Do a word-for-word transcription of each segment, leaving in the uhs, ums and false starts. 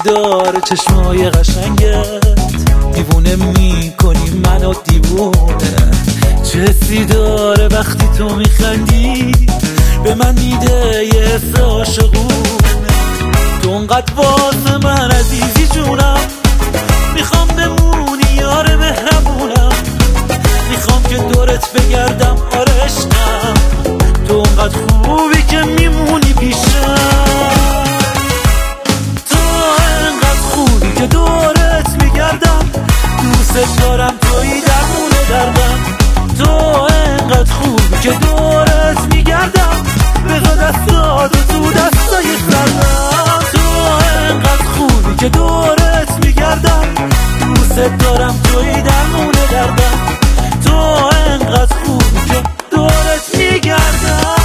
داره چشمای قشنگت، دیوونه میکنی منو دیوونه. چه حسی داره وقتی تو میخندی، به من میده یه حس عاشقونه. تو انقدر واسه من عزیزی جونم، میخوام بمونی یار مهربونم، میخوام که دورت بگردم آره عشقم. تو انقدر خوبی که میمونی پیشم، تو انقدر خوبی که دورت میگردم، دوست دارم توی درمون دردم. تو انقدر خوبی که دورت میگردم، بذار دستاتو تو دستای سردم. تو انقدر خوبی که دورت میگردم، دوست دارم توی درمون دردم. تو انقدر خوبی که دورت میگردم.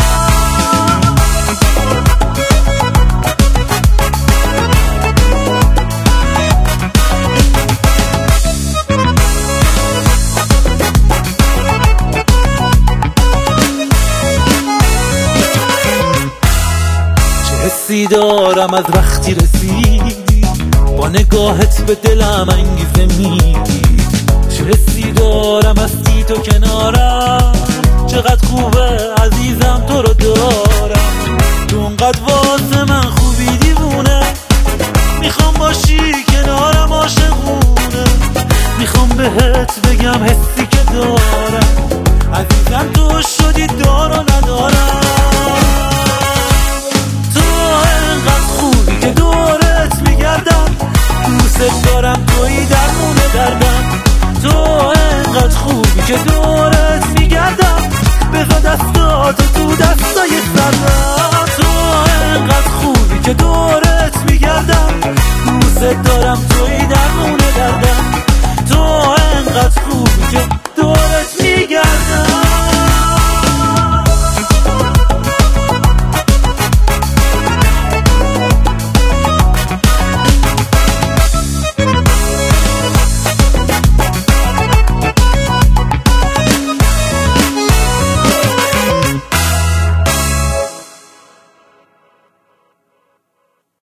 حسی دارم از وقتی رسیدی، با نگاهت به دلم انگیزه میدی. چه حسی دارم هستی تو کنارم، چقدر خوبه عزیزم تو رو دارم. تو انقدر